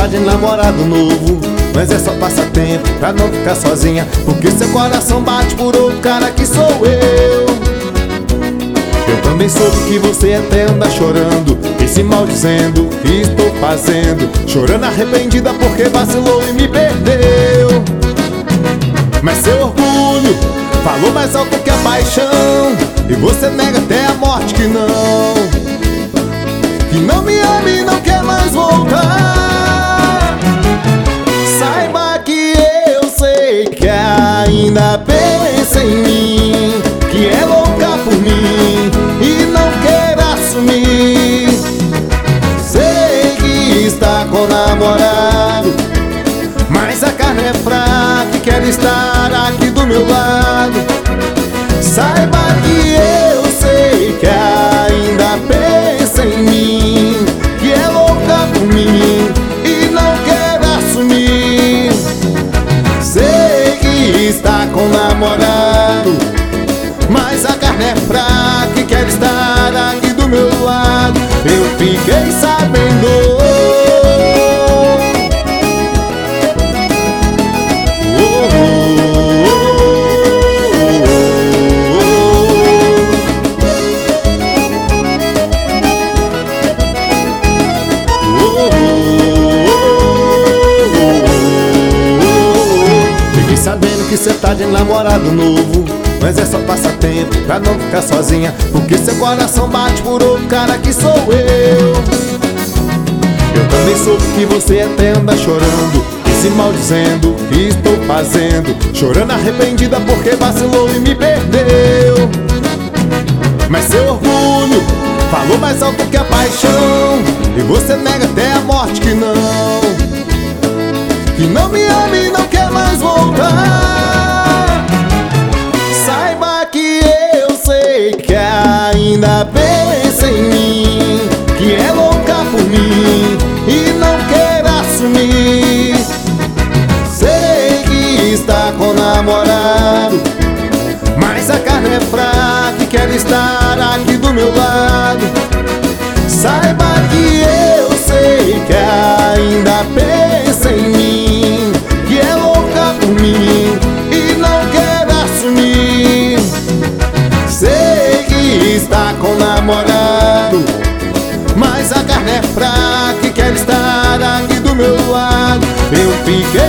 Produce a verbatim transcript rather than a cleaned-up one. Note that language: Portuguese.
tá de namorado novo, mas é só passatempo pra não ficar sozinha, porque seu coração bate por outro cara que sou eu. Eu também soube que você até anda chorando e se maldizendo o que estou fazendo, chorando arrependida porque vacilou e me perdeu. Mas seu orgulho falou mais alto que a paixão, e você nega até a morte que não, que não me ama e não quer mais voltar. Saiba que eu sei que ainda pensa em mim, que é louca por mim e não quer assumir. Sei que está com namorado, mas a carne é fraca e quer estar aqui do meu lado. Saiba que eu sei que ainda pensa em mim, que é louca por mim e não quer assumir. Sei que está com namorado, mas a carne é fraca e quer estar aqui do meu lado. Eu fiquei sabendo. Sabendo que cê tá de namorado novo, mas é só passatempo pra não ficar sozinha, porque seu coração bate por outro cara que sou eu. Eu também soube que você até anda chorando e se maldizendo o que estou fazendo, chorando arrependida porque vacilou e me perdeu. Mas seu orgulho falou mais alto que a paixão, e você nega até a morte que não, que não me ama e não quer mais voltar. Saiba que eu sei que ainda pensa em mim, que é louca por mim e não quer assumir. Sei que está com namorado, mas a carne é fraca e quer estar aqui do meu lado. Saiba que eu sei que ainda pensa em mim, que é louca por mim e não quer assumir. Sei que está com namorado, mas a carne é fraca e quer estar aqui do meu lado. Eu fiquei